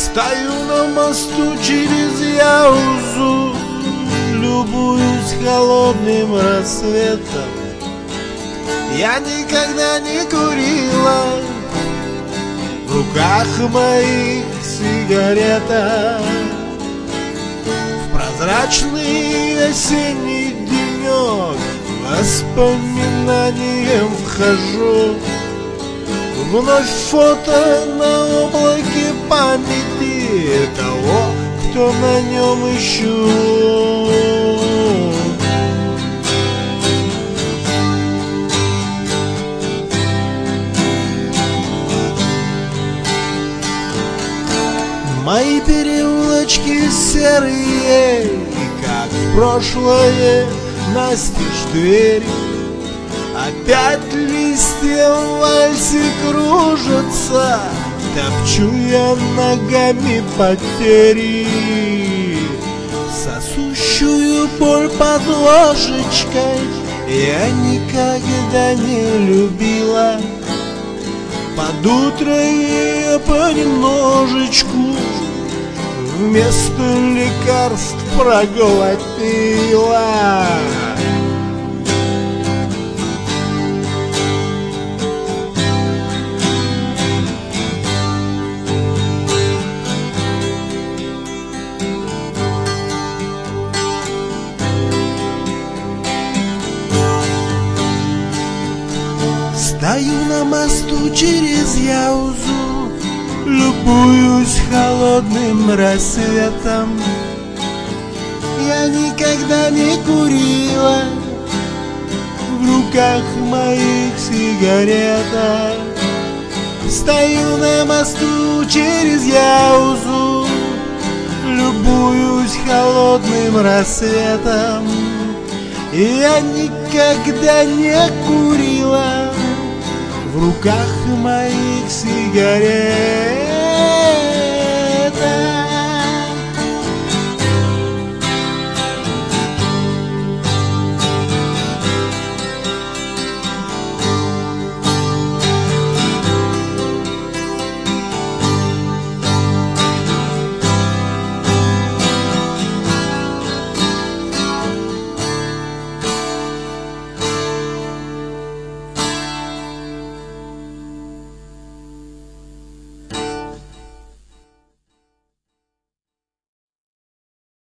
Стою на мосту через Яузу, любуюсь холодным рассветом. Я никогда не курила, в руках моих сигарета. В прозрачный осенний денек воспоминанием вхожу. Вновь фото на облаке памяти того, кто на нем ищу. Мои переулочки серые, и как в прошлое настежь дверь. Опять листья в вальсе кружатся, топчу я ногами потери. Сосущую боль под ложечкой я никогда не любила. Под утро я понемножечку вместо лекарств проглотила. Стою на мосту через Яузу, любуюсь холодным рассветом. Я никогда не курила, в руках моих сигарета. Стою на мосту через Яузу, любуюсь холодным рассветом. Я никогда не курила, в руках моих сигарет.